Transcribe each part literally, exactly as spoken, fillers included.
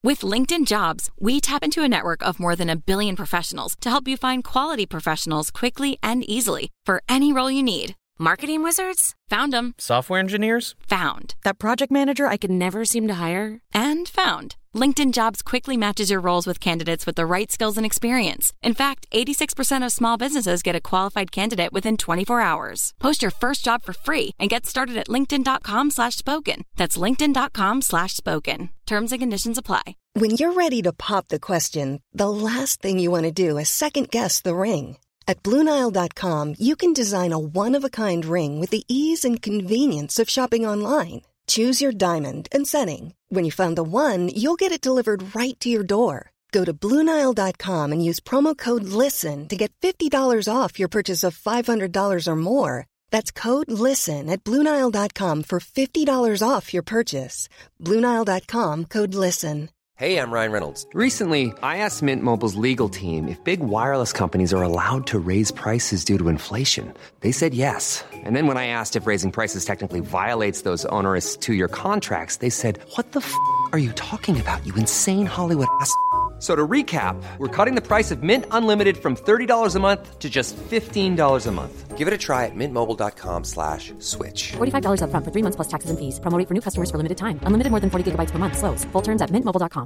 With LinkedIn Jobs, we tap into a network of more than a billion professionals to help you find quality professionals quickly and easily for any role you need. Marketing wizards? Found them. Software engineers? Found. That project manager I could never seem to hire? And found. LinkedIn Jobs quickly matches your roles with candidates with the right skills and experience. In fact, eighty-six percent of small businesses get a qualified candidate within twenty-four hours. Post your first job for free and get started at linkedin.com slash spoken. That's linkedin.com slash spoken. Terms and conditions apply. When you're ready to pop the question, the last thing you want to do is second-guess the ring. At Blue Nile dot com, you can design a one-of-a-kind ring with the ease and convenience of shopping online. Choose your diamond and setting. When you find the one, you'll get it delivered right to your door. Go to Blue Nile dot com and use promo code LISTEN to get fifty dollars off your purchase of five hundred dollars or more. That's code LISTEN at Blue Nile dot com for fifty dollars off your purchase. Blue Nile dot com, code LISTEN. Hey, I'm Ryan Reynolds. Recently, I asked Mint Mobile's legal team if big wireless companies are allowed to raise prices due to inflation. They said yes. And then when I asked if raising prices technically violates those onerous two-year contracts, they said, what the f*** are you talking about, you insane Hollywood ass f- So to recap, we're cutting the price of Mint Unlimited from thirty dollars a month to just fifteen dollars a month. Give it a try at mintmobile.com slash switch. forty-five dollars up front for three months plus taxes and fees. Promo rate for new customers for limited time. Unlimited more than forty gigabytes per month. Slows full terms at mint mobile dot com.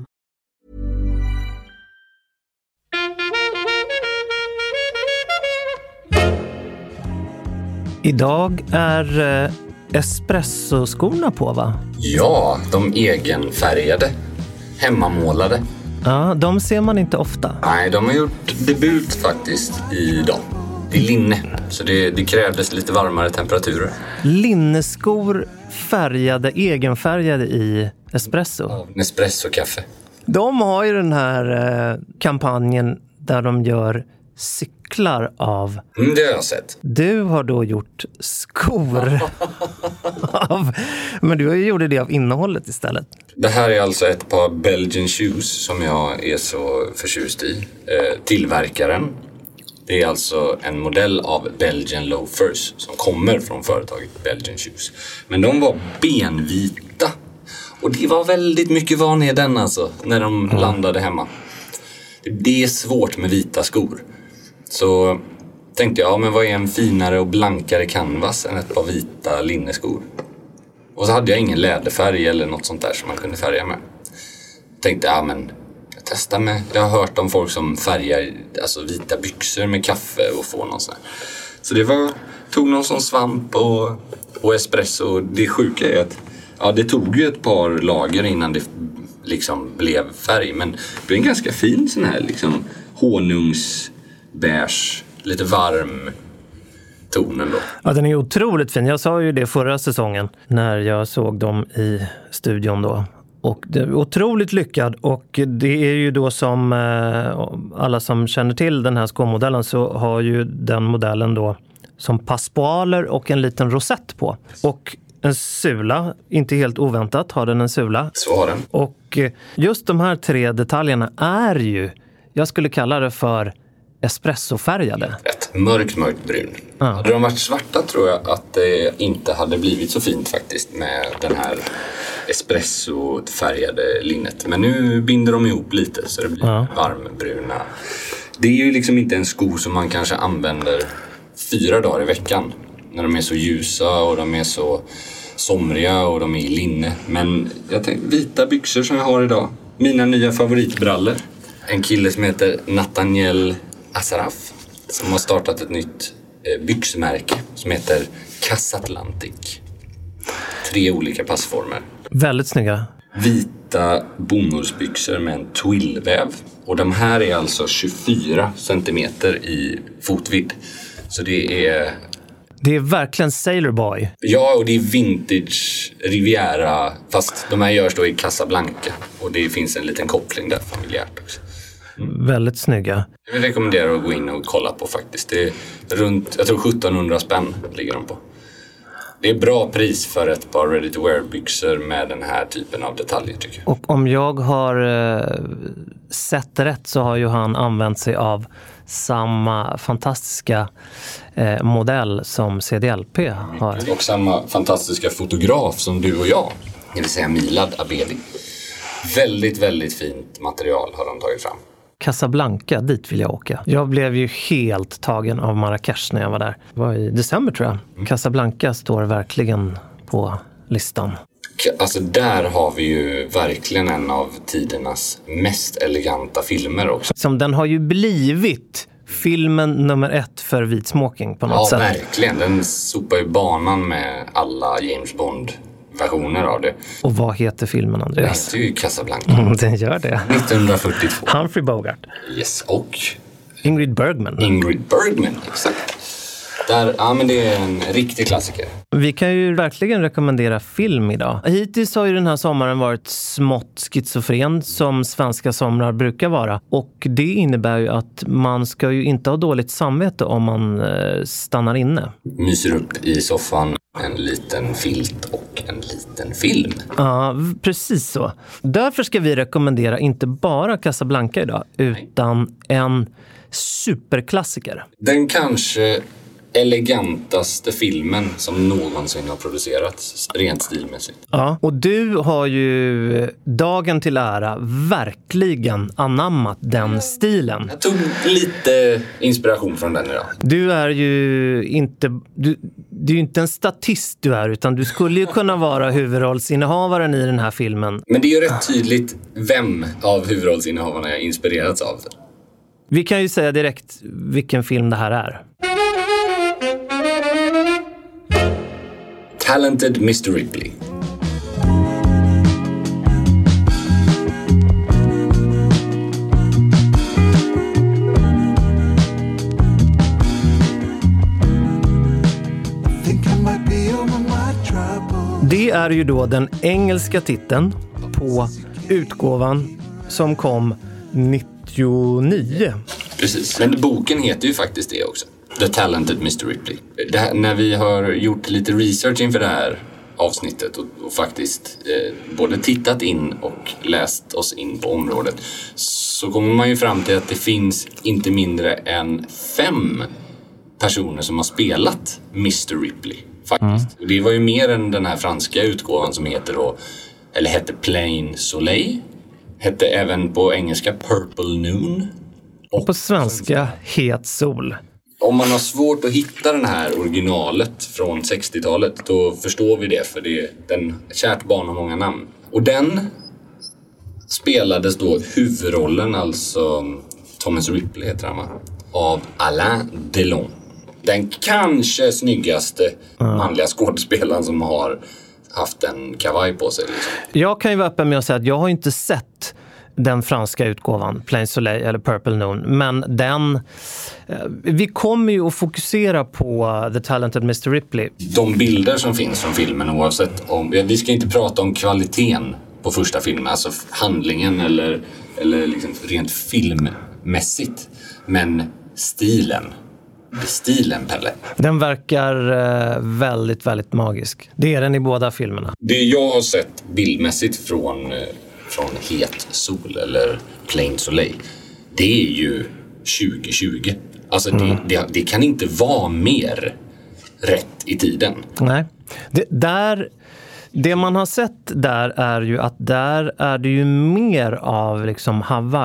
Idag är eh, espressoskorna på, va? Ja, de egenfärgade. Hemmamålade. Ja, de ser man inte ofta. Nej, de har gjort debut faktiskt idag. Det är linne, så det, det krävdes lite varmare temperaturer. Linneskor färgade, egenfärgade i espresso. Ja, Nespresso-kaffe. De har ju den här eh, kampanjen där de gör cyklar av. Mm, det har jag sett. Du har då gjort skor av, men du har ju gjort det av innehållet istället. Det här är alltså ett par Belgian shoes som jag är så förtjust i. Eh, tillverkaren. Det är alltså en modell av Belgian loafers som kommer från företaget Belgian shoes. Men de var benvita. Och det var väldigt mycket vanligt den alltså när de mm. landade hemma. Det är svårt med vita skor. Så tänkte jag, ja, men vad är en finare och blankare canvas än ett par vita linneskor? Och så hade jag ingen läderfärg eller något sånt där som man kunde färga med. Tänkte, ja men jag testar med. Jag har hört om folk som färgar alltså vita byxor med kaffe och får någon sån här. Så det var, tog någon sån svamp och, och espresso. Det sjuka är att ja, det tog ju ett par lager innan det liksom blev färg. Men det är en ganska fin sån här liksom honungsbeige, lite varm tonen då. Ja, den är otroligt fin. Jag sa ju det förra säsongen när jag såg dem i studion då. Och det är otroligt lyckad, och det är ju då som eh, alla som känner till den här skomodellen, så har ju den modellen då som passepoiler och en liten rosett på. Och en sula, inte helt oväntat har den en sula. Så har den. Och just de här tre detaljerna är ju, jag skulle kalla det för espressofärgade. Rätt, mörkt, mörkt brun. Ja. Hade de varit svarta tror jag att det inte hade blivit så fint faktiskt med den här espressofärgade linnet. Men nu binder de ihop lite så det blir ja. varmbruna. Det är ju liksom inte en sko som man kanske använder fyra dagar i veckan. När de är så ljusa och de är så somriga och de är i linne. Men jag tänkte, vita byxor som jag har idag. Mina nya favoritbrallor. En kille som heter Nathaniel Asaraf som har startat ett nytt eh, byxmärke som heter Casatlantic. Tre olika passformer. Väldigt snygga. Vita bomullsbyxor med en twillväv. Och de här är alltså tjugofyra centimeter i fotvidd. Så det är... Det är verkligen Sailor Boy. Ja, och det är vintage Riviera. Fast de här görs då i Casablanca. Och det finns en liten koppling där familjärt också. Mm. Väldigt snygga. Jag vill rekommendera att gå in och kolla på faktiskt. Det är runt, jag tror sjuttonhundra spänn ligger de på. Det är bra pris för ett par ready to wear byxor med den här typen av detaljer tycker jag. Och om jag har eh, sett rätt så har ju han använt sig av samma fantastiska eh, modell som C D L P har. Och samma fantastiska fotograf som du och jag, det vill säga Milad Abedi. Väldigt, väldigt fint material har de tagit fram. Casablanca, dit vill jag åka. Jag blev ju helt tagen av Marrakesh när jag var där. Det var i december tror jag. Mm. Casablanca står verkligen på listan. Alltså där har vi ju verkligen en av tidernas mest eleganta filmer också. Som den har ju blivit filmen nummer ett för vit smoking på något ja, sätt. Ja, verkligen. Den sopar ju banan med alla James Bond-versioner av det. Och vad heter filmen, Andreas? Den heter ju Casablanca. Mm, den gör det. nittonhundrafyrtiotvå. Humphrey Bogart. Yes, och Ingrid Bergman. Ingrid Bergman, exakt. Där, ja, men det är en riktig klassiker. Vi kan ju verkligen rekommendera film idag. Hittills har ju den här sommaren varit smått schizofren som svenska somrar brukar vara. Och det innebär ju att man ska ju inte ha dåligt samvete om man eh, stannar inne. Myser upp i soffan, en liten filt och en liten film. Ja, precis så. Därför ska vi rekommendera inte bara Casablanca idag, utan en superklassiker. Den kanske elegantaste filmen som någonsin har producerats rent stilmässigt. Ja, och du har ju dagen till ära verkligen anammat den stilen. Jag tog lite inspiration från den idag. Du är ju inte du, du är ju inte en statist du är, utan du skulle ju kunna vara huvudrollsinnehavaren i den här filmen. Men det är ju rätt tydligt vem av huvudrollsinnehavarna jag inspirerats av. Vi kan ju säga direkt vilken film det här är. Talented mister Ripley. Det är ju då den engelska titeln på utgåvan som kom nittionio. Precis, men boken heter ju faktiskt det också. The Talented mister Ripley. Det här, när vi har gjort lite research inför det här avsnittet och, och faktiskt eh, både tittat in och läst oss in på området, så kommer man ju fram till att det finns inte mindre än fem personer som har spelat mister Ripley faktiskt. Mm. Och det var ju mer än den här franska utgåvan som heter då, eller hette Plain Soleil. Hette även på engelska Purple Noon. Och på svenska Het sol. Om man har svårt att hitta den här originalet från sextiotalet, då förstår vi det, för det är den kärt barn har många namn. Och den spelades då huvudrollen, alltså Thomas Ripley heter han, av Alain Delon. Den kanske snyggaste mm. manliga skådespelaren som har haft en kavaj på sig. Liksom. Jag kan ju vara öppen med att säga att jag har inte sett den franska utgåvan, Plain Soleil eller Purple Noon, men den vi kommer ju att fokusera på The Talented mister Ripley. De bilder som finns från filmen, oavsett om, vi ska inte prata om kvaliteten på första filmen, alltså handlingen eller, eller liksom rent filmmässigt, men stilen. Stilen, Pelle. Den verkar väldigt, väldigt magisk. Det är den i båda filmerna. Det jag har sett bildmässigt från från Het sol eller Plain Soleil, det är ju tjugo tjugo. Alltså mm. det, det, det kan inte vara mer rätt i tiden. Nej. Det, där, det man har sett där är ju att där är det ju mer av liksom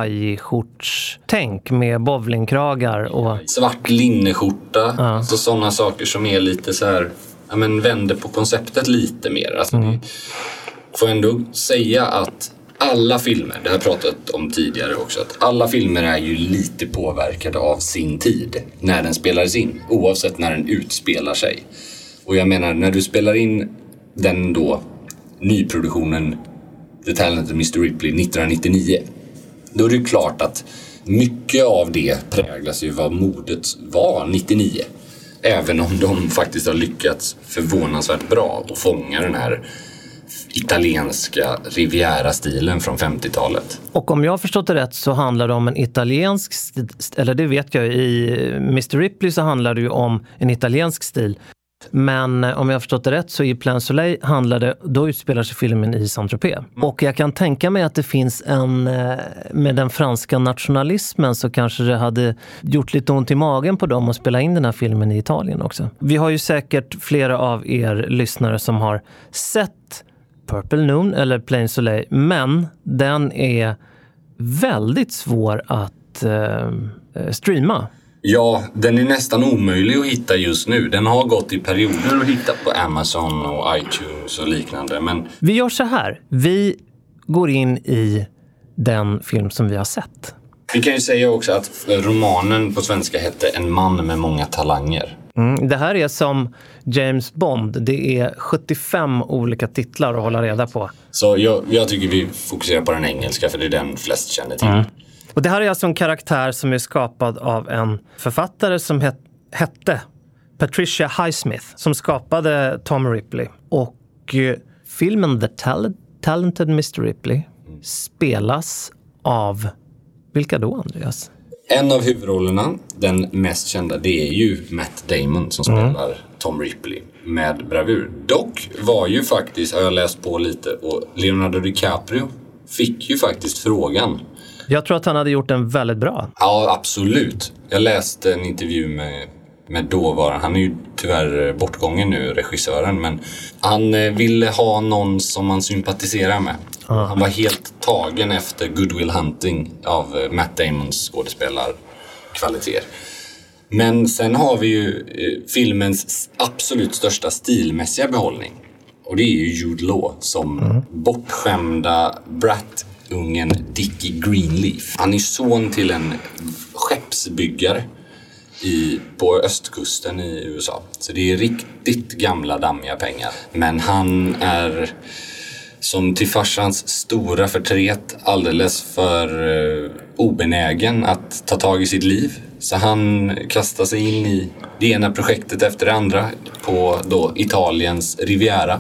Hawaii-skjortstänk med bowlingkragar och svart linneskjorta. Ja. Alltså sådana saker som är lite så här, ja, men vänder på konceptet lite mer. Alltså mm. det, får ändå säga att alla filmer, det har jag pratat om tidigare också, att alla filmer är ju lite påverkade av sin tid när den spelades in, oavsett när den utspelar sig. Och jag menar, när du spelar in den då nyproduktionen The Talented mister Ripley nittonhundranittionio, då är det klart att mycket av det präglas ju vad modet var nittionio. Även om de faktiskt har lyckats förvånansvärt bra och fånga den här italienska Riviera-stilen från femtiotalet. Och om jag har förstått det rätt så handlar det om en italiensk stil, eller det vet jag, i mister Ripley så handlar det ju om en italiensk stil. Men om jag har förstått det rätt så i Plain Soleil handlar det, då utspelar sig filmen i Saint-Tropez. Mm. Och jag kan tänka mig att det finns en, med den franska nationalismen så kanske det hade gjort lite ont i magen på dem att spela in den här filmen i Italien också. Vi har ju säkert flera av er lyssnare som har sett Purple Noon eller Plain Soleil, men den är väldigt svår att eh, streama. Ja, den är nästan omöjlig att hitta just nu. Den har gått i perioder att hitta på Amazon och iTunes och liknande. Men... Vi gör så här. Vi går in i den film som vi har sett. Vi kan ju säga också att romanen på svenska hette En man med många talanger. Mm, det här är som James Bond. Det är sjuttiofem olika titlar att hålla reda på. Så jag, jag tycker vi fokuserar på den engelska, för det är den flest känner till. Mm. Och det här är alltså en karaktär som är skapad av en författare som het, hette Patricia Highsmith, som skapade Tom Ripley. Och eh, filmen The Tal- Talented mister Ripley mm. spelas av, vilka då, Andreas? En av huvudrollerna, den mest kända, det är ju Matt Damon som spelar mm. Tom Ripley med bravur. Dock var ju faktiskt, har jag läst på lite, och Leonardo DiCaprio fick ju faktiskt frågan. Jag tror att han hade gjort den väldigt bra. Ja, absolut. Jag läste en intervju med, med dåvarande, han är ju tyvärr bortgången nu, regissören, men han ville ha någon som man sympatiserar med. Ah. Han var helt tagen efter Good Will Hunting av Matt Damons skådespelarkvaliteter. Men sen har vi ju eh, filmens absolut största stilmässiga behållning. Och det är ju Jude Law som mm. bortskämda Brat-ungen Dickie Greenleaf. Han är son till en skeppsbyggare i, på östkusten i U S A. Så det är riktigt gamla dammiga pengar. Men han är, som till farsans stora förtret, alldeles för uh, obenägen att ta tag i sitt liv. Så han kastar sig in i det ena projektet efter det andra på då Italiens Riviera,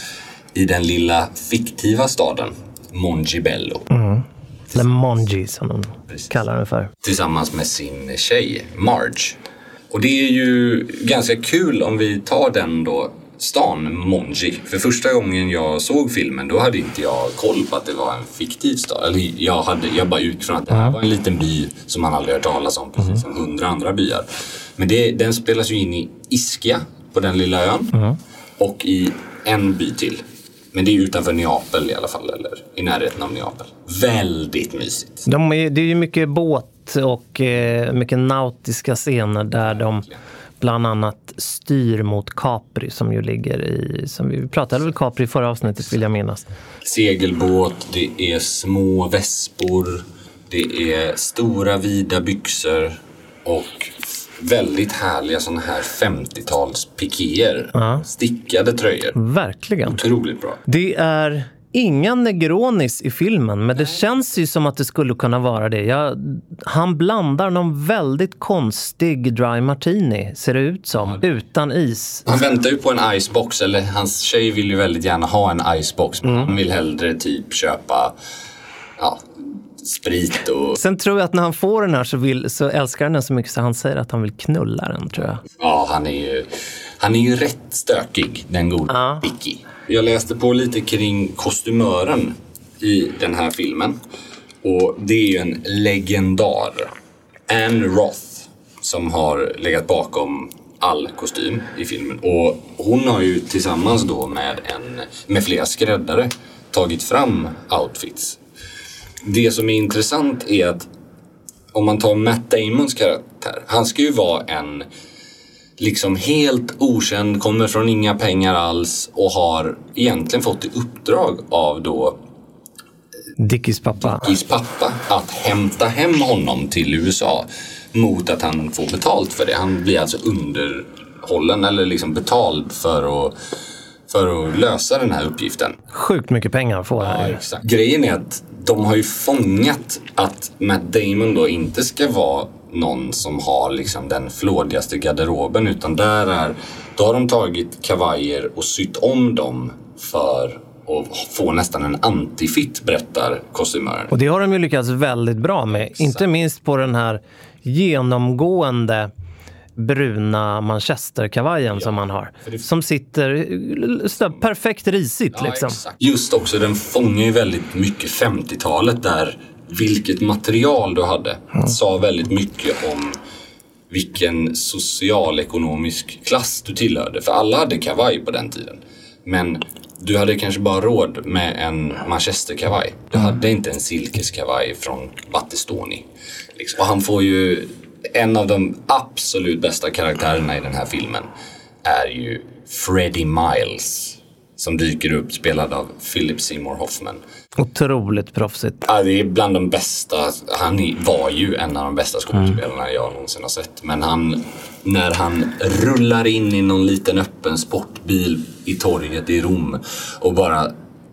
i den lilla fiktiva staden Mongibello. Mm. Eller Mongi som de Precis. kallar den för. Tillsammans med sin tjej Marge. Och det är ju ganska kul om vi tar den då, stan Mongi. För första gången jag såg filmen, då hade inte jag koll på att det var en fiktiv stad. Eller jag, hade, jag bara utgick från att det här mm. var en liten by som man aldrig hört talas om, precis mm. som hundra andra byar. Men det, den spelas ju in i Ischia, på den lilla ön. Mm. Och i en by till. Men det är utanför Neapel i alla fall, eller i närheten av Neapel. Väldigt mysigt. De är, det är ju mycket båt och eh, mycket nautiska scener där de bland annat styr mot Capri, som ju ligger i, som vi pratade väl Capri i förra avsnittet, vill jag minnas. Segelbåt, det är små väspor, det är stora vida byxor och väldigt härliga sådana här femtio-tals pikéer. Ja. Stickade tröjor. Verkligen. Otroligt bra. Det är inga Negronis i filmen, men det känns ju som att det skulle kunna vara det. Jag, han blandar någon väldigt konstig dry martini, ser det ut som, ja. utan is. Han väntar ju på en icebox, eller hans tjej vill ju väldigt gärna ha en icebox, men mm. han vill hellre typ köpa, ja, sprit och... Sen tror jag att när han får den här så, vill, så älskar han den så mycket så han säger att han vill knulla den, tror jag. Ja, han är ju, han är ju rätt stökig, den goda ja. Vicky. Jag läste på lite kring kostymören i den här filmen. Och det är ju en legendar, Anne Roth, som har legat bakom all kostym i filmen. Och hon har ju tillsammans då med, en, med flera skräddare tagit fram outfits. Det som är intressant är att om man tar Matt Damons karaktär, han ska ju vara en liksom helt okänd, kommer från inga pengar alls och har egentligen fått i uppdrag av då Dickies pappa. Dickies pappa att hämta hem honom till U S A mot att han får betalt för det. Han blir alltså underhållen eller liksom betald för att, för att lösa den här uppgiften. Sjukt mycket pengar får han. Ja, exakt. Grejen är att de har ju fångat att Matt Damon då inte ska vara någon som har liksom den flådigaste garderoben, utan där är, då har de tagit kavajer och sytt om dem för att få nästan en antifit, berättar kostymören. Och det har de ju lyckats väldigt bra med. Exakt. Inte minst på den här genomgående bruna manchesterkavajen ja, som man har. Det... Som sitter så perfekt risigt ja, liksom. Exakt. Just också, den fångar ju väldigt mycket femtiotalet där. Vilket material du hade mm. sa väldigt mycket om vilken socialekonomisk klass du tillhörde. För alla hade kavaj på den tiden. Men du hade kanske bara råd med en manchesterkavaj. Du hade inte en silkeskavaj från Battistoni. Liksom. Och han får ju en av de absolut bästa karaktärerna i den här filmen är ju Freddie Miles, som dyker upp, spelad av Philip Seymour Hoffman. Otroligt proffsigt. Ja, det är bland de bästa. Han var ju en av de bästa skådespelarna mm. jag någonsin har sett. Men han, när han rullar in i någon liten öppen sportbil i torget i Rom och bara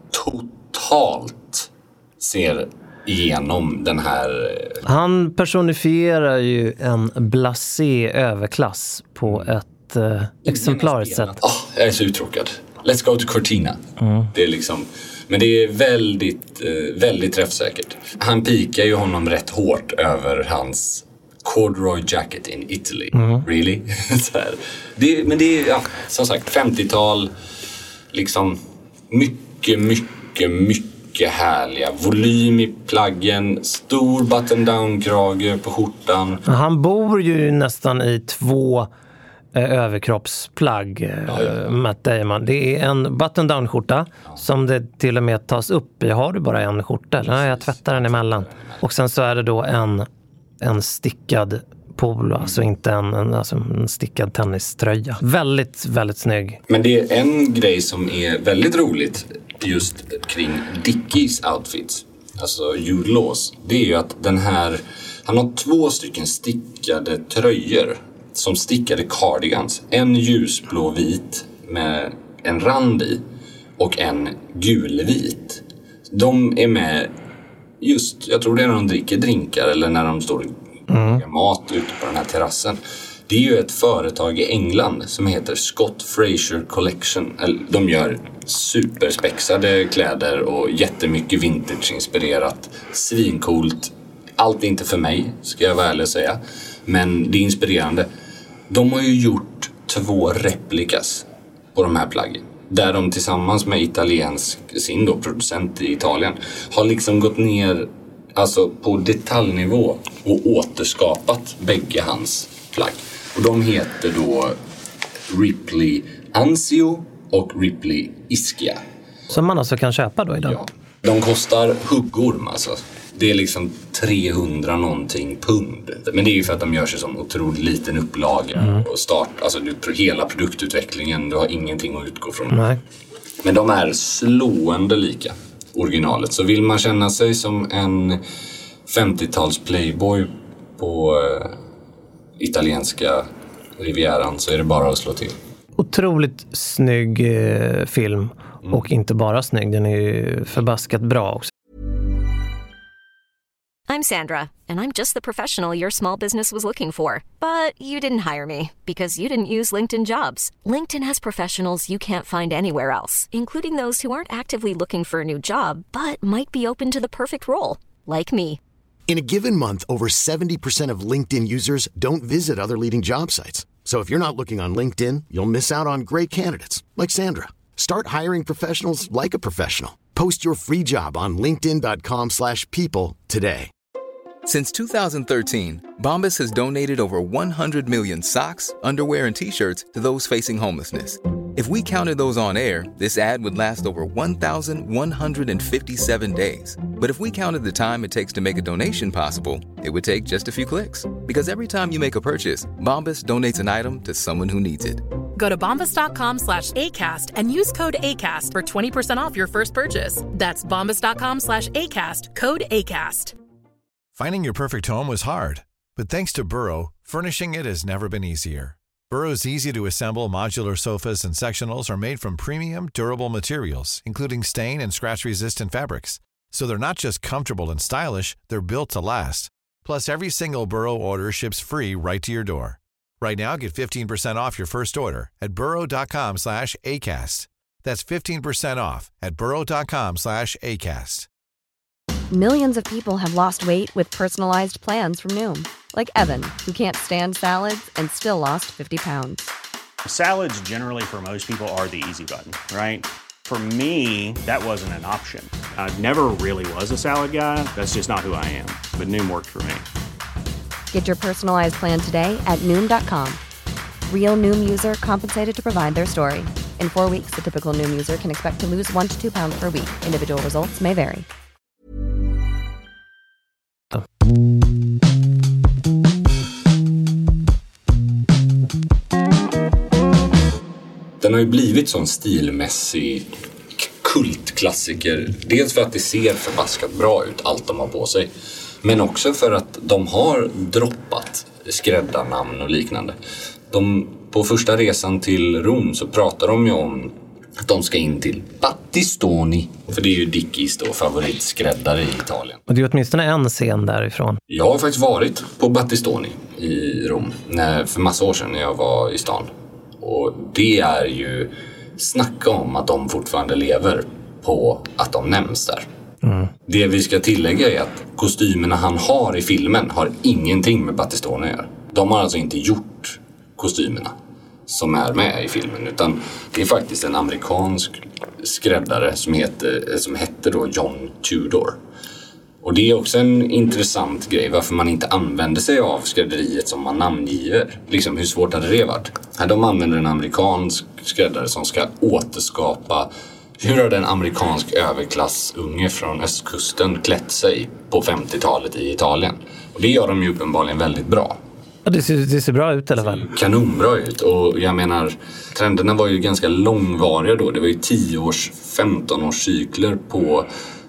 totalt ser igenom den här... Han personifierar ju en blasé överklass på ett eh, exemplariskt sätt. Oh, jag är så uttråkad. Let's go to Cortina. Mm. Det är liksom... Men det är väldigt, väldigt träffsäkert. Han pikar ju honom rätt hårt över hans corduroy jacket in Italy. Mm. Really? Så här. Det, men det är, ja, som sagt, femtiotal. Liksom mycket, mycket, mycket härliga. Volym i plaggen. Stor button-down-krage på skjortan. Han bor ju nästan i två... överkroppsplagg, ja, ja. Matt Damon. Det är en button-down-skjorta ja. som det till och med tas upp i. Har du bara en skjorta? Nej, jag tvättar den emellan. Och sen så är det då en, en stickad polo, mm. alltså inte en, en, alltså en stickad tenniströja. Väldigt, väldigt snygg. Men det är en grej som är väldigt roligt just kring Dickies outfits, alltså Jude Laws. Det är ju att den här, han har två stycken stickade tröjor som stickade cardigans. En ljusblå-vit med en rand i och en gulvit. De är med just, jag tror det är när de dricker drinkar eller när de står och mm. mat ute på den här terrassen. Det är ju ett företag i England som heter Scott Fraser Collection. De gör superspexade kläder och jättemycket vintage-inspirerat. Svincoolt. Allt är inte för mig, ska jag väl ärlig säga. Men det är inspirerande. De har ju gjort två replikas på de här plaggen. Där de tillsammans med italiensk, sin då, producent i Italien, har liksom gått ner alltså på detaljnivå och återskapat bägge hans plagg. Och de heter då Ripley Anzio och Ripley Ischia. Som man alltså kan köpa då idag? Ja. De kostar huggorm alltså. Det är liksom trehundra någonting pund. Men det är ju för att de gör sig som otroligt liten upplaga mm. och start, alltså du, hela produktutvecklingen, du har ingenting att utgå från. Nej. Men de är slående lika originalet. Så vill man känna sig som en femtiotals playboy på uh, italienska rivieran så är det bara att slå till. Otroligt snygg eh, film mm. och inte bara snygg, den är ju förbaskat bra också. I'm Sandra, and I'm just the professional your small business was looking for. But you didn't hire me because you didn't use LinkedIn Jobs. LinkedIn has professionals you can't find anywhere else, including those who aren't actively looking for a new job, but might be open to the perfect role, like me. In a given month, over seventy percent of LinkedIn users don't visit other leading job sites. So if you're not looking on LinkedIn, you'll miss out on great candidates, like Sandra. Start hiring professionals like a professional. Post your free job on linkedin dot com slash people today. Since two thousand thirteen, Bombas has donated over one hundred million socks, underwear, and T-shirts to those facing homelessness. If we counted those on air, this ad would last over one thousand one hundred fifty-seven days. But if we counted the time it takes to make a donation possible, it would take just a few clicks. Because every time you make a purchase, Bombas donates an item to someone who needs it. Go to bombas dot com slash ACAST and use code ACAST for twenty percent off your first purchase. That's bombas dot com slash ACAST, code ACAST. Finding your perfect home was hard, but thanks to Burrow, furnishing it has never been easier. Burrow's easy-to-assemble modular sofas and sectionals are made from premium, durable materials, including stain and scratch-resistant fabrics. So they're not just comfortable and stylish, they're built to last. Plus, every single Burrow order ships free right to your door. Right now, get fifteen percent off your first order at burrow dot com slash ACAST. That's fifteen percent off at burrow dot com slash ACAST. Millions of people have lost weight with personalized plans from Noom. Like Evan, who can't stand salads and still lost fifty pounds. Salads generally for most people are the easy button, right? For me, that wasn't an option. I never really was a salad guy. That's just not who I am. But Noom worked for me. Get your personalized plan today at Noom dot com. Real Noom user compensated to provide their story. In four weeks, the typical Noom user can expect to lose one to two pounds per week. Individual results may vary. Den har ju blivit sån stilmässig kultklassiker. Dels för att det ser förbaskat bra ut, allt de har på sig. Men också för att de har droppat skräddarnamn och liknande. De, på första resan till Rom så pratar de ju om att de ska in till Battistoni. För det är ju Dickies då favoritskräddare i Italien. Och det är åtminstone en scen därifrån. Jag har faktiskt varit på Battistoni i Rom när, för massa år sedan när jag var i stan. Och det är ju snacka om att de fortfarande lever på att de nämns där. Mm. Det vi ska tillägga är att kostymerna han har i filmen har ingenting med Battistoni att göra. De har alltså inte gjort kostymerna som är med i filmen, utan det är faktiskt en amerikansk skräddare som heter, som heter då John Tudor. Och det är också en intressant grej varför man inte använder sig av skrädderiet som man namngiver. Liksom hur svårt hade det varit? Här de använder en amerikansk skräddare som ska återskapa hur har den amerikansk överklassunge från östkusten klätt sig på femtiotalet i Italien. Och det gör de ju uppenbarligen väldigt bra. Ja, det ser, det ser bra ut i alla fall. Kanonbra ut. Och jag menar, trenderna var ju ganska långvariga då. Det var ju tio års, femton års cykler på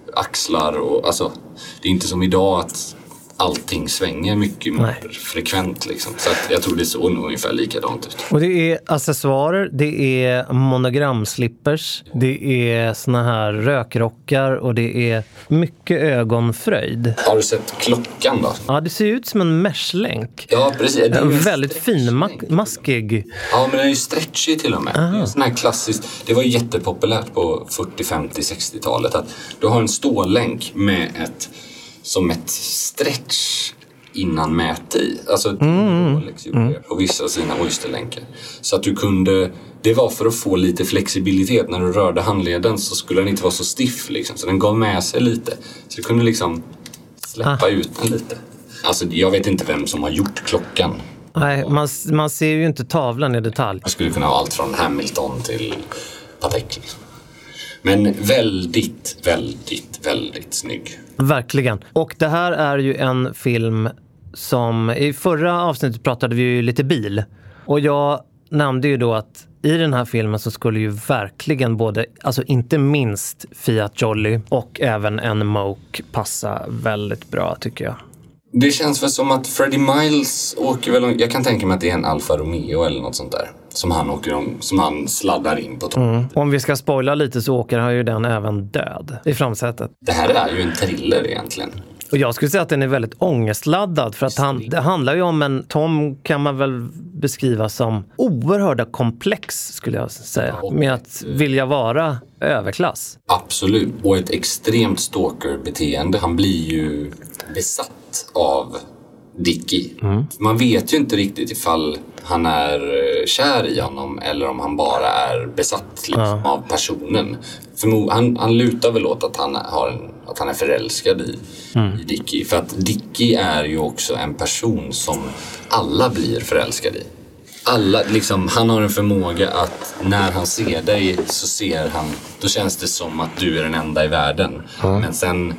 axlar. Och, alltså, det är inte som idag att allting svänger mycket mer frekvent. Liksom. Så att jag tror det är så ungefär likadant ut. Och det är accessoarer, det är monogramslippers, det är såna här rökrockar och det är mycket ögonfröjd. Har du sett klockan då? Ja, det ser ut som en meshlänk. Ja, precis. Det är en väldigt fin, ma- maskig. Ja, men den är ju stretchy till och med. Aha. Det är sån här klassiskt. Det var jättepopulärt på fyrtio, femtio, sextiotalet att du har en stålänk med ett som ett stretch innan mäte i. Alltså ett mm. Rolex gjorde det på vissa av sina oysterlänkar. Så att du kunde, det var för att få lite flexibilitet. När du rörde handleden så skulle den inte vara så stiff liksom. Så den gav med sig lite. Så du kunde liksom släppa ah. ut den lite. Alltså jag vet inte vem som har gjort klockan. Nej, man, man ser ju inte tavlan i detalj. Jag skulle kunna ha allt från Hamilton till Patek liksom. Men väldigt, väldigt, väldigt snygg. Verkligen. Och det här är ju en film som... I förra avsnittet pratade vi ju lite bil. Och jag nämnde ju då att i den här filmen så skulle ju verkligen både... Alltså inte minst Fiat Jolly och även en Moke passa väldigt bra tycker jag. Det känns väl som att Freddie Miles åker väl... Jag kan tänka mig att det är en Alfa Romeo eller något sånt där. Som han åker om, som han sladdar in på. Mm. Om vi ska spoila lite så åker han ju den även död i framsätet. Det här är ju en thriller egentligen. Och jag skulle säga att den är väldigt ångestladdad för att han, det handlar ju om en Tom kan man väl beskriva som oerhörda komplex skulle jag säga. Ja, med att vilja vara överklass. Absolut. Och ett extremt stalkerbeteende. Han blir ju besatt av Dickie. Mm. Man vet ju inte riktigt ifall han är kär i honom eller om han bara är besatt liksom, ja. av personen. Förmo- han, han lutar väl åt att han, har en, att han är förälskad i, mm. i Dickie. För att Dickie är ju också en person som alla blir förälskade i. Alla, liksom, han har en förmåga att när han ser dig så ser han, då känns det som att du är den enda i världen. Mm. Men sen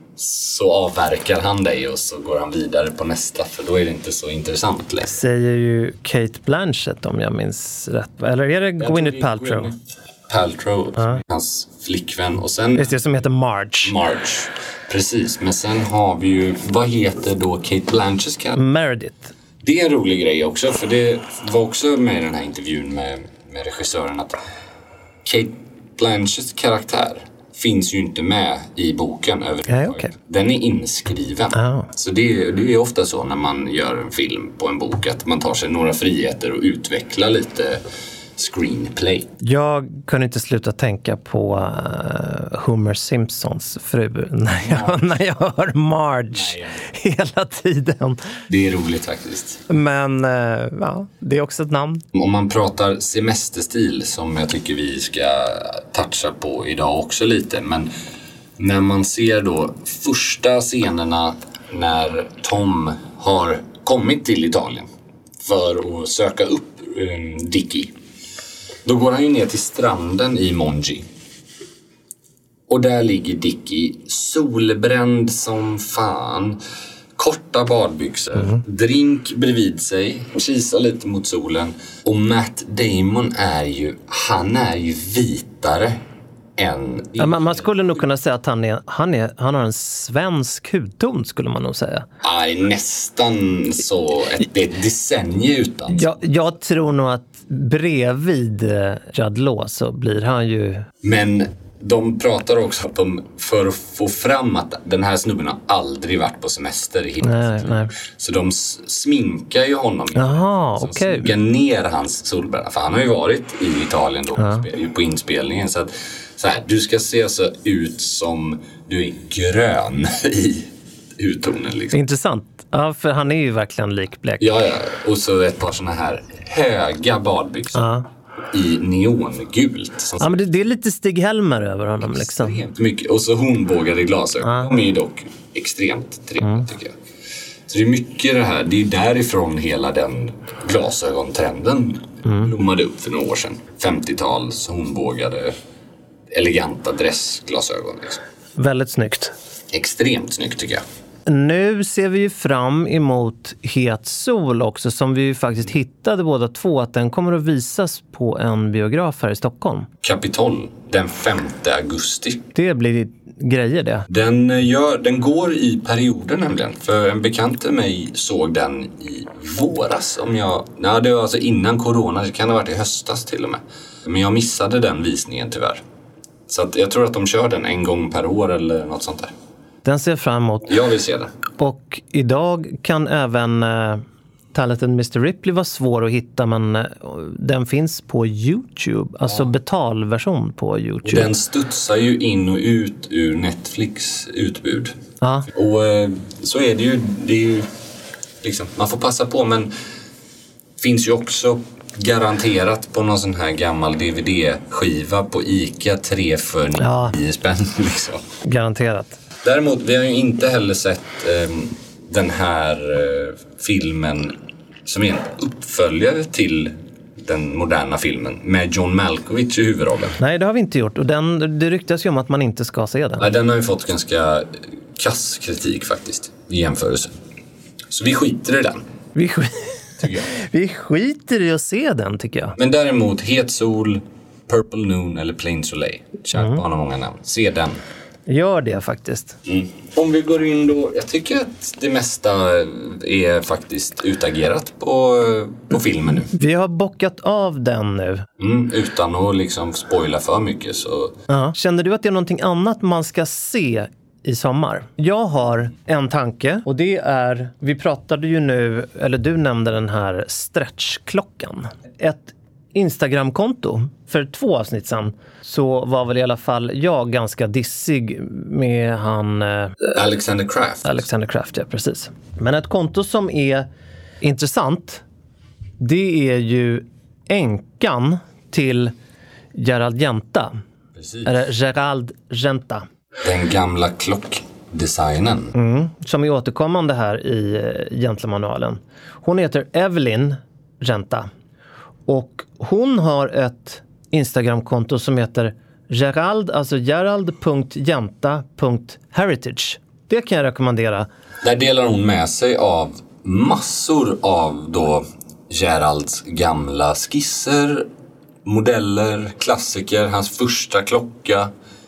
så avverkar han dig och så går han vidare på nästa, för då är det inte så intressant längre. Säger ju Kate Blanchett om jag minns rätt. Eller är det Gwyneth Paltrow? Gwyneth Paltrow, uh. hans flickvän. Och sen, just det, som heter Marge. Marge, precis. Men sen har vi ju, vad heter då Kate Blanchetts karaktär? Meredith. Det är en rolig grej också, för det var också med i den här intervjun med, med regissören att Kate Blanchetts karaktär finns ju inte med i boken överhuvudtaget. Ja, okay. Den är inskriven. Oh. Så det, det är ofta så när man gör en film på en bok att man tar sig några friheter och utvecklar lite screenplay. Jag kunde inte sluta tänka på uh, Homer Simpsons fru när jag, när jag hör Marge Nej, hela tiden. Det är roligt faktiskt. Men uh, ja, det är också ett namn. Om man pratar semesterstil som jag tycker vi ska toucha på idag också lite. Men när man ser då första scenerna när Tom har kommit till Italien för att söka upp um, Dickie. Då går han ju ner till stranden i Monji. Och där ligger Dickie solbränd som fan. Korta badbyxor, mm. drink bredvid sig, kisar lite mot solen. Och Matt Damon är ju, han är ju vitare än... Ja, man, man skulle nog kunna säga att han, är, han, är, han har en svensk hudton, skulle man nog säga. Nej, nästan så. Ett, det är ett decennium utan. Jag, jag tror nog att bredvid Jude Law så blir han ju... Men... De pratar också att de, för att få fram att den här snubben har aldrig varit på semester i hela sitt liv. Så de sminkar ju honom. Jaha, okej. Okay. Sminkar ner hans solbränna. För han har ju varit i Italien då, ja. på inspelningen. Så att så här, du ska se så ut som du är grön i hudtonen. Liksom. Intressant. Ja, för han är ju verkligen likblek. Ja, ja. Och så ett par såna här höga badbyxor. Ja. I neongult. Ja, men det, det är lite Stig Helmer över honom. Liksom. Extremt mycket. Och så hornbågade glasögon. Ja. De är ju dock extremt trevliga, mm. tycker jag. Så det är mycket det här. Det är därifrån hela den glasögontrenden mm. blommade upp för några år sedan. femtio-tals hornbågade, eleganta dressglasögon. Liksom. Väldigt snyggt. Extremt snyggt, tycker jag. Nu ser vi ju fram emot Het sol också, som vi ju faktiskt hittade båda två, att den kommer att visas på en biograf här i Stockholm. Kapitol, den femte augusti. Det blir grejer det. Den, gör, den går i perioder nämligen, för en bekant till mig såg den i våras. Om jag, nej, det var alltså innan corona, det kan ha varit i höstas till och med. Men jag missade den visningen tyvärr. Så att jag tror att de kör den en gång per år eller något sånt där. Den ser fram emot. Jag vill se den. Och idag kan även äh, Talented mister Ripley vara svår att hitta, men äh, den finns på YouTube. Alltså ja. betalversion på YouTube. Och den studsar ju in och ut ur Netflix utbud. Ja. Och äh, så är det ju. Det är ju liksom, man får passa på, men finns ju också garanterat på någon sån här gammal D V D-skiva på Ica tre för nio ja. spänn. Liksom. Garanterat. Däremot, vi har ju inte heller sett eh, den här eh, filmen som är en uppföljare till den moderna filmen med John Malkovich i huvudrollen. Nej, det har vi inte gjort. Och den, det ryktas ju om att man inte ska se den. Nej, den har ju fått ganska kass kritik faktiskt i jämförelse. Så vi skiter i den. Vi, sk- vi skiter i att se den, tycker jag. Men däremot, Het sol, Purple Noon eller Plain Soleil. Kärt mm. barn har många namn. Se den. Gör det faktiskt. Mm. Om vi går in då, jag tycker att det mesta är faktiskt utagerat på, på filmen nu. Vi har bockat av den nu. Mm, utan att liksom spoila för mycket. Så. Ja. Känner du att det är någonting annat man ska se i sommar? Jag har en tanke, och det är, vi pratade ju nu, eller du nämnde den här stretchklockan. Ett Instagramkonto för två avsnitt sedan så var väl i alla fall jag ganska dissig med han eh, Alexander Kraft. Alexander Kraft, ja, precis. Men ett konto som är intressant, det är ju änkan till Gerald Genta. Precis. Eller Gerald Genta. Den gamla klockdesignen. Mm, som är återkommande här i Gentlemanualen. Hon heter Evelyn Genta. Och hon har ett Instagramkonto som heter Gerald, alltså gerald punkt genta punkt heritage. Det kan jag rekommendera. Där delar hon med sig av massor av då Geralds gamla skisser, modeller, klassiker, hans första klocka,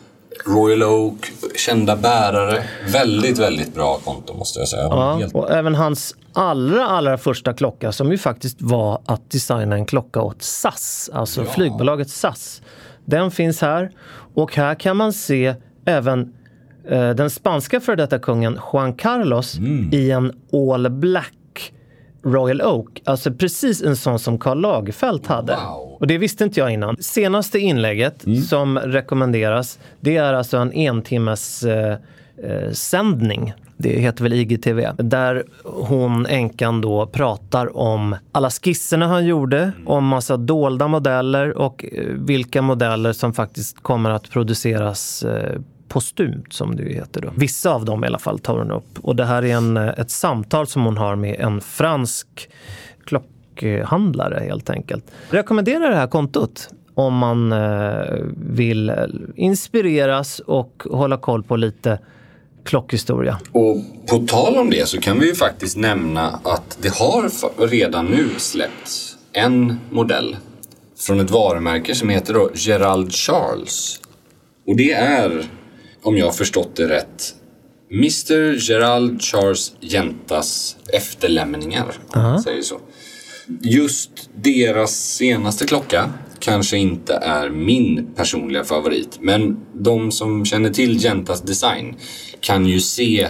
Royal Oak, kända bärare. Väldigt, väldigt bra konto måste jag säga. Ja, Helt... och även hans allra, allra första klocka som ju faktiskt var att designa en klocka åt S A S. Alltså ja. flygbolaget S A S. Den finns här. Och här kan man se även eh, den spanska för detta kungen Juan Carlos mm. i en all black Royal Oak. Alltså precis en sån som Karl Lagerfeld hade. Wow. Och det visste inte jag innan. Senaste inlägget mm. som rekommenderas, det är alltså en entimmes eh, eh, sändning. Det heter väl I G T V. Där hon, änkan då, pratar om alla skisserna han gjorde. Mm. Om massa dolda modeller och eh, vilka modeller som faktiskt kommer att produceras eh, postumt, som det heter då. Vissa av dem i alla fall tar hon upp. Och det här är en, ett samtal som hon har med en fransk klockhandlare helt enkelt. Jag rekommenderar det här kontot. om man eh, vill inspireras och hålla koll på lite klockhistoria. Och på tal om det så kan vi ju faktiskt nämna att det har redan nu släppts en modell från ett varumärke som heter då Gerald Charles. Och det är, om jag har förstått det rätt, mister Gerald Charles Gentas efterlämningar, om man säger så. Just deras senaste klocka kanske inte är min personliga favorit, men de som känner till Gentas design kan ju se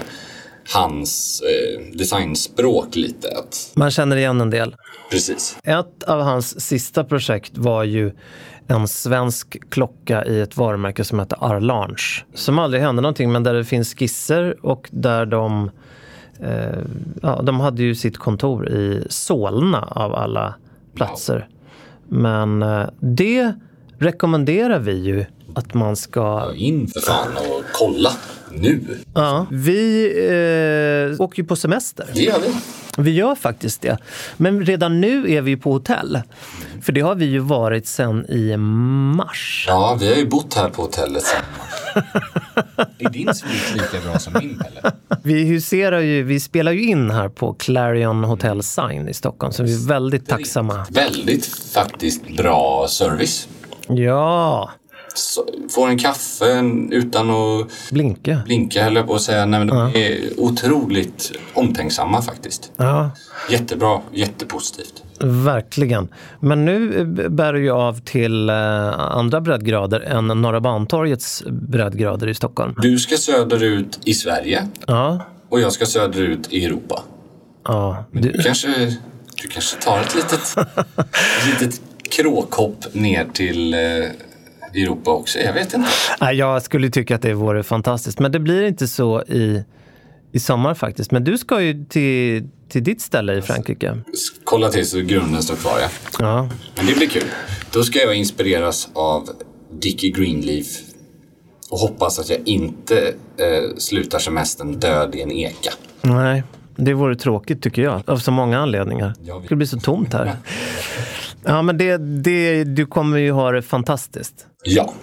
hans eh, designspråk lite. Att... Man känner igen en del. Precis. Ett av hans sista projekt var ju en svensk klocka i ett varumärke som heter Arlange. Som aldrig hände någonting, men där det finns skisser och där de eh, ja, de hade ju sitt kontor i Solna av alla platser. Wow. Men eh, det rekommenderar vi ju att man ska in för fan och kolla nu. Ja, vi eh, åker ju på semester. Det gör vi. Vi gör faktiskt det. Men redan nu är vi på hotell. För det har vi ju varit sedan i mars. Ja, vi har ju bott här på hotellet sedan mars. Är din svit lika bra som min, eller? Vi huserar ju, vi spelar ju in här på Clarion Hotel Sign i Stockholm. Så vi är väldigt tacksamma. Väldigt faktiskt bra service. Ja. Så, får en kaffe utan att blinka. Blinka höll jag på att säga. Nej, men de ja. är otroligt omtänksamma faktiskt. Ja. Jättebra, jättepositivt. Verkligen. Men nu bär det ju av till andra breddgrader än Norra Bantorgets breddgrader i Stockholm. Du ska söderut i Sverige. Ja. Och jag ska söderut i Europa. Ja. Men du, du, kanske, du kanske tar ett litet, ett litet kråkhopp ner till Europa också, jag vet inte. Nej, jag skulle tycka att det vore fantastiskt. Men det blir inte så i, i sommar faktiskt. Men du ska ju till, till ditt ställe i Frankrike. Kolla till så grunden står kvar, ja. Ja. Men det blir kul. Då ska jag inspireras av Dickie Greenleaf. Och hoppas att jag inte eh, slutar semestern död i en eka. Nej, det vore tråkigt tycker jag. Av så många anledningar. Det skulle bli så tomt här. Ja, men det, det, du kommer ju ha det fantastiskt. Ja,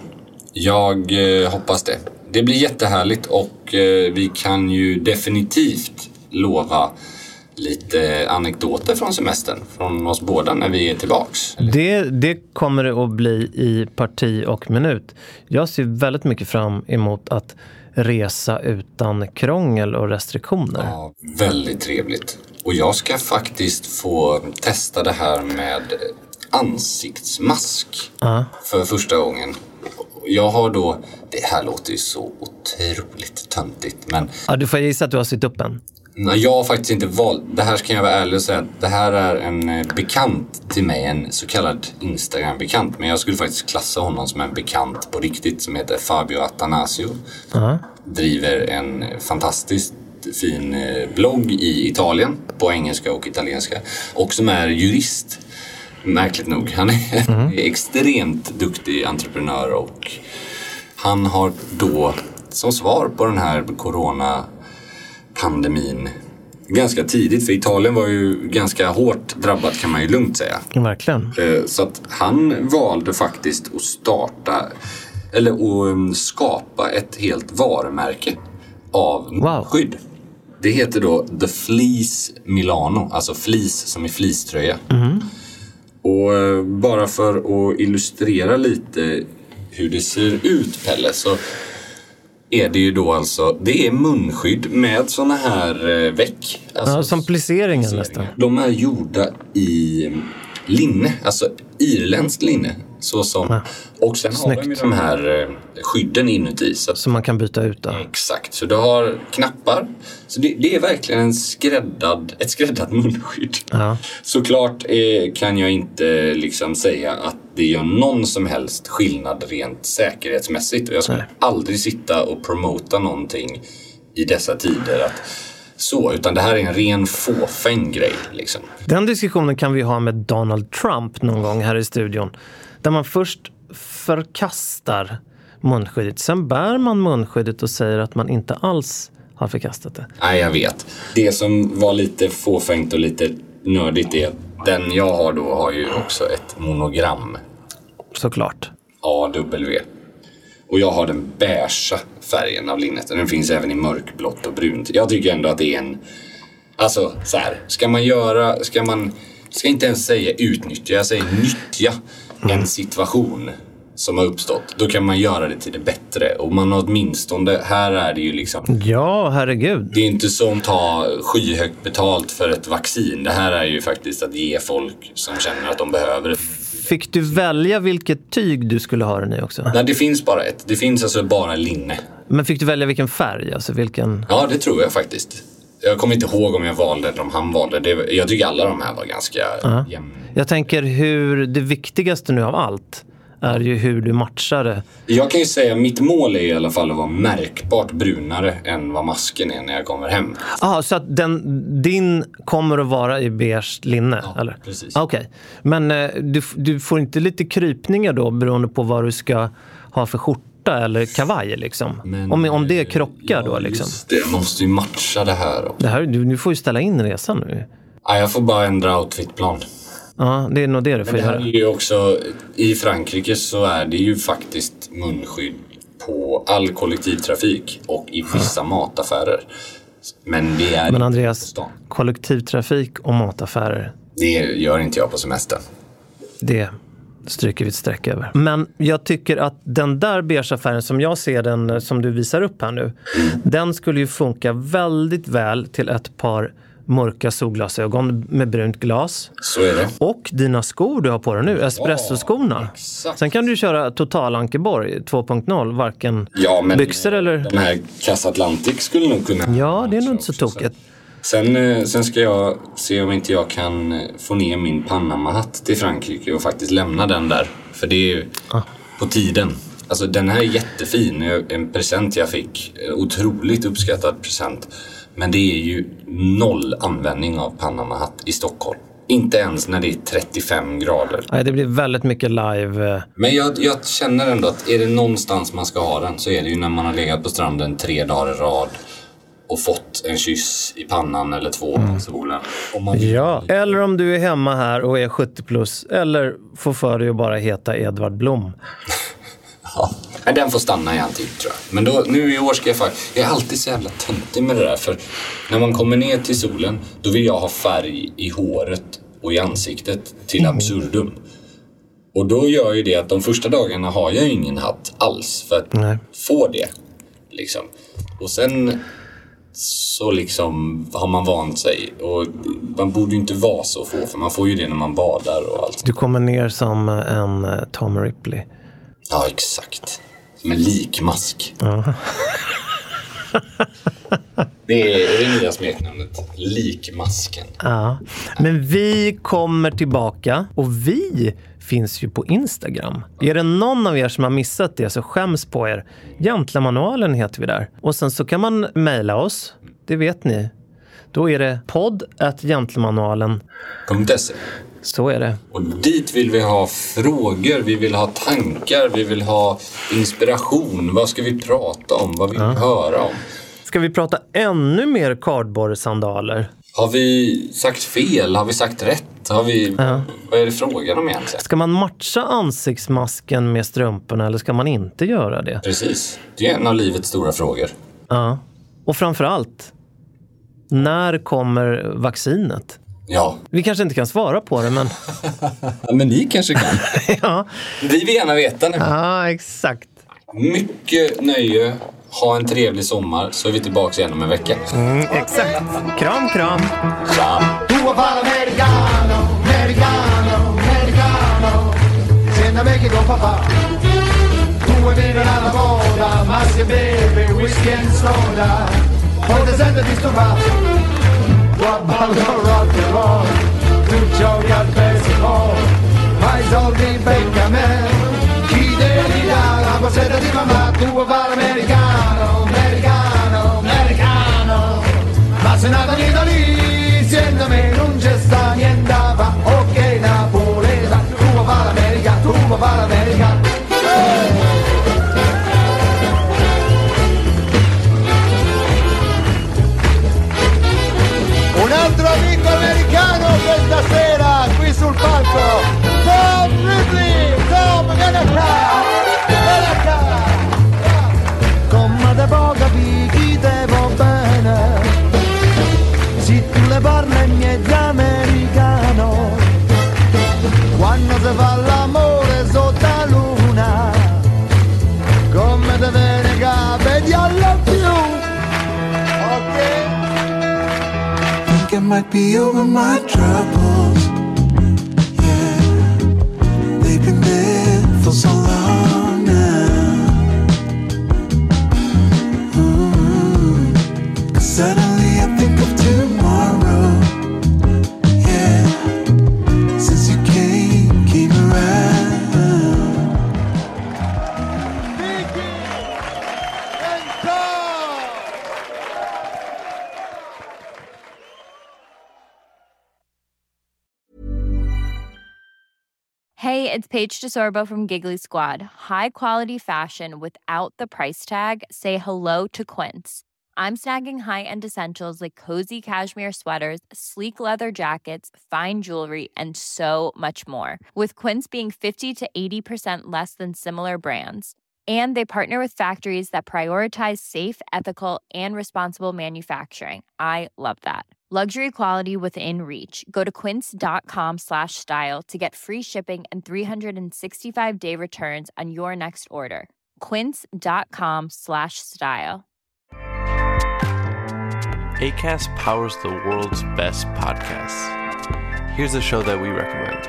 jag eh, hoppas det. Det blir jättehärligt och eh, vi kan ju definitivt lova lite anekdoter från semestern från oss båda när vi är tillbaks. Det, det kommer det att bli i parti och minut. Jag ser väldigt mycket fram emot att resa utan krångel och restriktioner. Ja, väldigt trevligt. Och jag ska faktiskt få testa det här med ansiktsmask uh. för första gången. Jag har då, det här låter ju så otroligt töntigt, men... Ja, du får gissa att du har sytt upp en. Nej, jag har faktiskt inte valt, det här ska jag vara ärlig och säga, det här är en bekant till mig, en så kallad Instagram-bekant, men jag skulle faktiskt klassa honom som en bekant på riktigt, som heter Fabio Attanasio. Uh. Driver en fantastiskt fin blogg i Italien på engelska och italienska och som är jurist, märkligt nog. Han är mm. extremt duktig entreprenör och han har då som svar på den här coronapandemin ganska tidigt, för Italien var ju ganska hårt drabbat kan man ju lugnt säga. Verkligen. Så att han valde faktiskt att starta eller att skapa ett helt varumärke av wow. skydd. Det heter då The Fleece Milano, alltså fleece som är fleecetröja. Mm. Och bara för att illustrera lite hur det ser ut, Pelle, så är det ju då alltså, det är munskydd med såna här väck. Alltså, ja, som pliceringen nästan. De är gjorda i linne, alltså irländskt linne. Så som, ja. Och sen Snyggt. Har de de här skydden inuti. Så, så man kan byta ut det. Exakt, så du har knappar. Så det, det är verkligen en skräddad, ett skräddat munskydd. Ja. Såklart eh, kan jag inte liksom säga att det gör någon som helst skillnad rent säkerhetsmässigt. Och jag skulle Nej. aldrig sitta och promota någonting i dessa tider att så, utan det här är en ren fåfäng grej liksom. Den diskussionen kan vi ha med Donald Trump någon gång här i studion. Där man först förkastar munskyddet. Sen bär man munskyddet och säger att man inte alls har förkastat det. Nej, jag vet. Det som var lite fåfängt och lite nördigt är att den jag har då har ju också ett monogram. såklart. A W. Och jag har den beiga färgen av linnet. Den finns även i mörkblått och brunt. Jag tycker ändå att det är en... Alltså, så här. Ska man göra... Ska man... Ska inte ens säga utnyttja. Jag säger nyttja en situation som har uppstått. Då kan man göra det till det bättre. Och man har åtminstone... Här är det ju liksom... Ja, herregud. Det är inte som att ta skyhögt betalt för ett vaccin. Det här är ju faktiskt att ge folk som känner att de behöver det. Fick du välja vilket tyg du skulle ha den i också? Nej, det finns bara ett. Det finns alltså bara linne. Men fick du välja vilken färg? Alltså vilken... Ja, det tror jag faktiskt. Jag kommer inte ihåg om jag valde eller om han valde. Det, jag tycker alla de här var ganska uh-huh. jämna. Jag tänker hur det viktigaste nu av allt är ju hur du matchar det. Jag kan ju säga att mitt mål är i alla fall att vara märkbart brunare än vad masken är när jag kommer hem. Ja, så att den, din kommer att vara i beige linne? Ja, eller? Precis. Okej, okay. Men eh, du, du får inte lite krypningar då beroende på vad du ska ha för skjorta eller kavaj liksom? Men, om, om det krockar ja, då liksom? Det, jag måste ju matcha det här. Det här du, du får ju ställa in resan nu. Ja, jag får bara ändra outfitplan. Ja, det är nog det du får Men det här göra. är ju också, i Frankrike så är det ju faktiskt munskydd på all kollektivtrafik och i vissa mataffärer. Men det är Men Andreas, kollektivtrafik och mataffärer. Det gör inte jag på semester. Det stryker vi ett streck över. Men jag tycker att den där beige-affären som jag ser den, som du visar upp här nu, mm. den skulle ju funka väldigt väl till ett par mörka solglasögon med brunt glas. Så är det. Och dina skor du har på dig nu, espresso-skorna. Ja, sen kan du köra Total Ankeborg två punkt noll, varken ja, men byxor eller... Den här Casa Atlantic skulle nog kunna... Ja, det är nog inte så tokigt. Sen, sen ska jag se om inte jag kan få ner min Panama-hatt till Frankrike och faktiskt lämna den där. För det är ju ah. på tiden. Alltså den här är jättefin. En present jag fick. En otroligt uppskattad present. Men det är ju noll användning av Panama-hatt i Stockholm. Inte ens när det är trettiofem grader. Nej, det blir väldigt mycket live. Men jag, jag känner ändå att är det någonstans man ska ha den så är det ju när man har legat på stranden tre dagar i rad och fått en kyss i pannan eller två på mm. solen. Om man ja, eller om du är hemma här och är sjuttio plus eller får för dig att bara heta Edvard Blom. Ja, den får stanna i en tid tror jag. Men då, nu i år ska jag faktiskt... Jag är alltid så jävla töntig med det där. För när man kommer ner till solen, då vill jag ha färg i håret och i ansiktet till absurdum. Och då gör ju det att de första dagarna har jag ingen hatt alls för att Nej. få det. Liksom. Och sen så liksom har man vant sig. Och man borde ju inte vara så få, för man får ju det när man badar och allt. Du kommer ner som en Tom Ripley. Ja, exakt. Som en likmask. Ja. Det är det nya smeknamnet. Likmasken. Ja. Men vi kommer tillbaka. Och vi finns ju på Instagram. Är det någon av er som har missat det så skäms på er. Gentlemanualen heter vi där. Och sen så kan man mejla oss. Det vet ni. Då är det podd at gentlemanualen punkt se. Så är det. Och dit vill vi ha frågor, vi vill ha tankar, vi vill ha inspiration. Vad ska vi prata om? Vad vill vi ja. höra om? Ska vi prata ännu mer kardborresandaler? Har vi sagt fel? Har vi sagt rätt? Har vi... Ja. Vad är det frågan om egentligen? Ska man matcha ansiktsmasken med strumporna eller ska man inte göra det? Precis. Det är en av livets stora frågor. Ja. Och framförallt, när kommer vaccinet? Ja. Vi kanske inte kan svara på det, men... ja, men ni kanske kan. ja. Vi vill gärna veta nu. Ja, exakt. Mycket nöje. Ha en trevlig sommar, så är vi tillbaka igen om en vecka. Mm, exakt. Kram, kram. Tja. Tuo palo americano, americano, americano. Senta me che con papà. Tu vuoi vivere alla moda, ma se bevi whisky and soda. Poi ti senti disturbato. Qua ballo rock and roll. Tu giochi al baseball. Ma i soldi becca me. Chi devi dare la borsetta di mamma? Tu vuoi fare americano, americano, americano. Ma se nato in Italia, siendo me non c'è sta niente fa. Ok, Napoleta, tu vuoi fare America, tu vuoi fare America. Un altro amico americano questa sera qui sul palco. Tom Ripley, Tom, vieni me parla in mezzo americano, quando si fa l'amore sotto la luna, come te viene capiti alla più, ok? Think I might be over my troubles, yeah, they've been there for so long now, mm-hmm. Suddenly I think of tomorrow, yeah, since you came, came around. Vicky and Tom! Hey, it's Paige DeSorbo from Giggly Squad. High quality fashion without the price tag. Say hello to Quince. I'm snagging high-end essentials like cozy cashmere sweaters, sleek leather jackets, fine jewelry, and so much more. With Quince being fifty to eighty percent less than similar brands. And they partner with factories that prioritize safe, ethical, and responsible manufacturing. I love that. Luxury quality within reach. Go to quince.com slash style to get free shipping and three sixty-five day returns on your next order. Quince.com slash style. Acast powers the world's best podcasts. Here's a show that we recommend.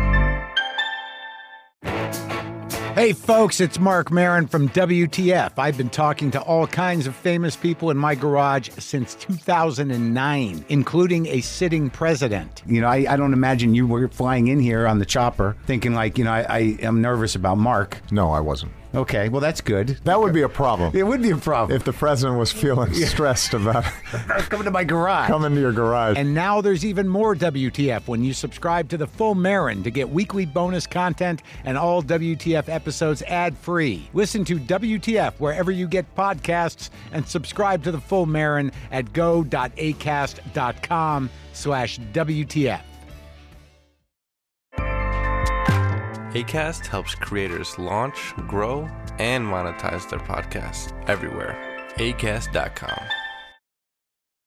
Hey folks, it's Mark Maron from W T F. I've been talking to all kinds of famous people in my garage since two thousand nine, including a sitting president. You know, I, I don't imagine you were flying in here on the chopper thinking like, you know, I, I am nervous about Mark. No, I wasn't. Okay, well, that's good. That would be a problem. It would be a problem. If the president was feeling stressed about coming to my garage. Come into your garage. And now there's even more W T F when you subscribe to the Full Marin to get weekly bonus content and all W T F episodes ad-free. Listen to W T F wherever you get podcasts and subscribe to the Full Marin at go.acast.com slash WTF. Acast helps creators launch, grow, and monetize their podcasts everywhere. Acast dot com.